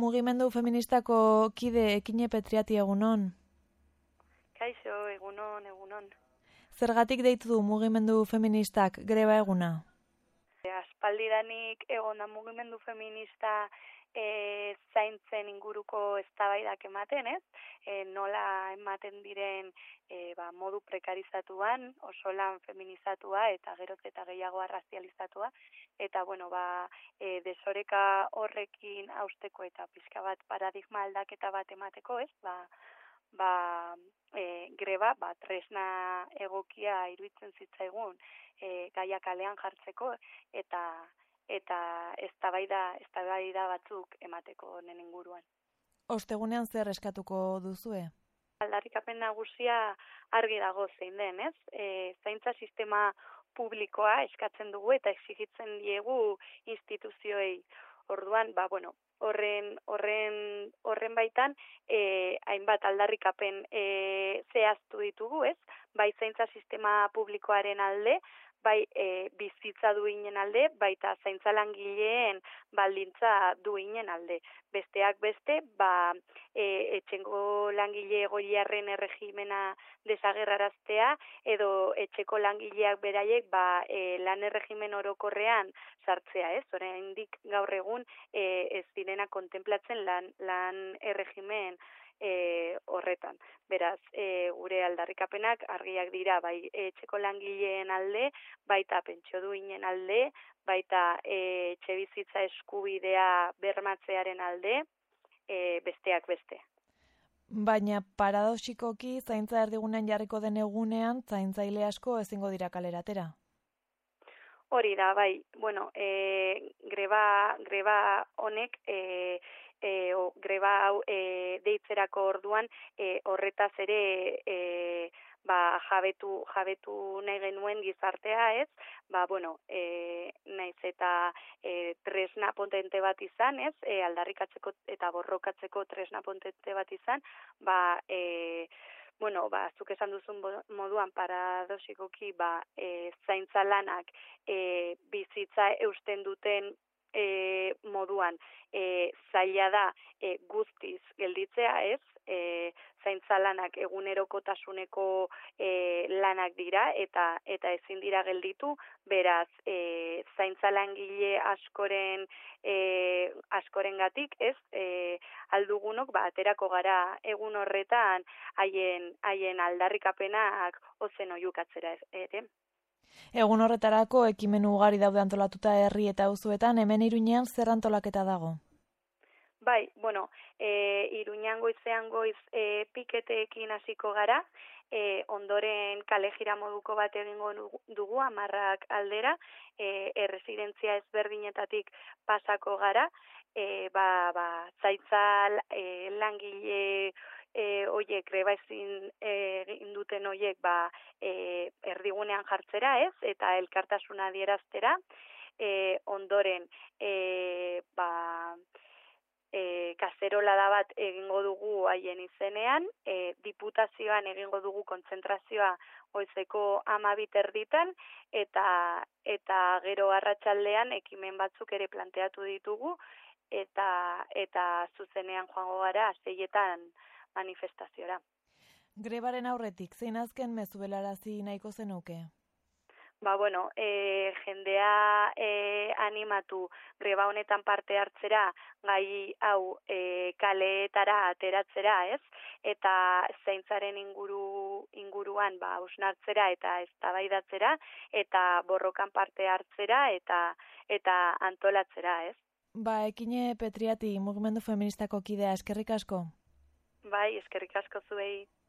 Mugimendu feministako kide Ekine Petriati egunon. Kaixo, egunon. Zergatik deitu du mugimendu feministak greba eguna? Aspaldidanik egon da mugimendu feminista zaintzen inguruko eztabaidak ematen, ez? Nola ematen diren modu prekarizatuan, oso lan feminizatua eta geroz eta gehiago arrazializatua, eta desoreka horrekin hausteko eta pixka bat paradigma aldaketa bat emateko, ez? Greba tresna egokia iruditzen zitzaigun gaia kalean jartzeko eta eztabaida batzuk emateko honen inguruan. Ostegunean zer eskatuko duzue? Aldarrikapen nagusia argi dago zein den, ez? Zaintza sistema publikoa eskatzen dugu eta exigitzen diegu instituzioei. Orduan, horren baitan hainbat aldarrikapen zehaztu ditugu, ez? Bai zaintza sistema publikoaren alde, bai bizitza duinen alde, baita zaintza langileen baldintza duinen alde. Besteak beste, etxengo langile egoiliarren erregimena desagerraraztea edo etxeko langileak beraiek lan erregimen orokorrean sartzea, ez? Oraindik gaur egun ez direna kontemplatzen lan erregimen horretan. Beraz, gure aldarrikapenak argiak dira, bai etxeko langileen alde, baita pentsio duinen alde, baita etxebizitza eskubidea bermatzearen alde, besteak beste. Baina paradoxikoki zaintza erdigunean jarriko den egunean, zaintzaile asko ezingo dira kalera atera. Hori da, bai. Greba honek greba hau deitzerako orduan horretaz ere jabetu nahi genuen gizartea, ez? Naiz eta tresna potente bat izan, ez? Aldarrikatzeko eta borrokatzeko tresna potente bat izan, zuk esan duzun moduan paradoxikoki zaintza lanak bizitza eusten duten moduan zaila da guztiz gelditzea, ez? Zaintza lanak egunerokotasuneko lanak dira eta ezin dira gelditu, beraz zaintza langile askorengatik, ez? Aldugunok aterako gara egun horretan haien aldarrikapenak ozen oihukatzera ere. Egun horretarako ekimen ugari daude antolatuta herri eta auzoetan, hemen Iruñean zer antolaketa dago? Bai, Iruñean goizean goiz piketeekin hasiko gara, ondoren kale jira moduko bat egingo dugu 10 aldera, erresidentzia ezberdinetatik pasako gara, zaintza langile oiek greba ezin duten oiek erdigunean jartzera, ez? Eta elkartasuna adieraztera, ondoren kaserolada bat egingo dugu haien izenean, diputazioan egingo dugu kontzentrazioa goizeko 12:00 eta gero arratsaldean ekimen batzuk ere planteatu ditugu eta zuzenean joango gara 6:00 manifestaziora. Grebaren aurretik, zein azken mezu helarazi nahiko zenuke? Jendea animatu greba honetan parte hartzera, gai hau kaleetara ateratzera, ez? Eta zaintzaren inguruan hausnartzera eta eztabaidatzera eta borrokan parte hartzera eta antolatzera, ez? Ekine Petriati, mugimendu feministako kidea, eskerrik asko. Bai, eskerrik asko zuei.